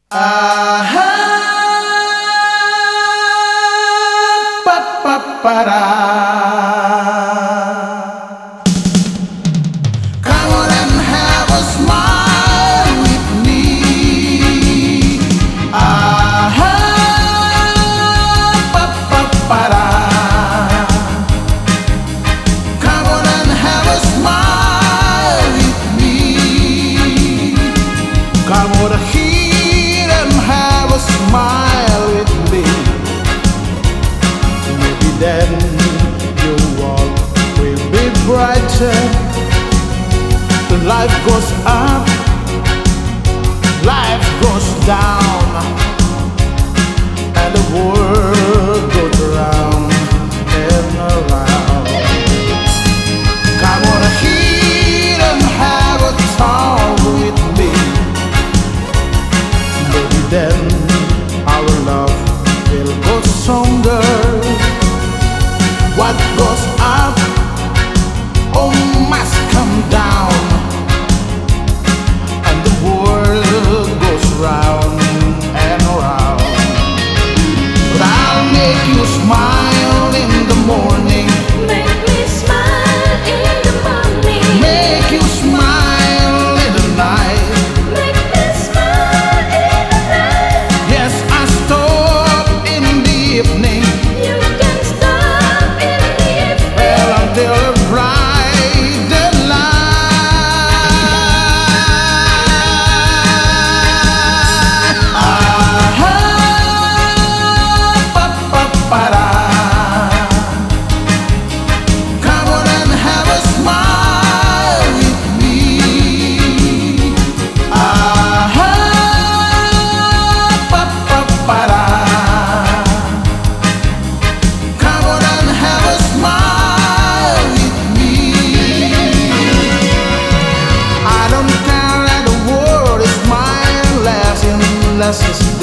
Aha, pa pa para. Come on and have a smile with me. Aha, pa pa para. Come on and have a smile with me. Come on here and have a smile with me. Maybe then your world will be brighter. Life goes up, life goes down, and the world goes around and around. Come on here and have a talk with me. Maybe then our love will go stronger. What goes up, oh, must come down, and the world goes round and round. But I'll make you smile in the morning, Make me smile in the morning. make you smile in the night. Make me smile in the night. Yes, I stop in the evening, You can stop in the evening. well, until the bright daylight. Aha, pa pa para. Come on and have a smile with me. Aha, pa pa para. Come on and have a smile with me. I don't care that the world is mine, less and less is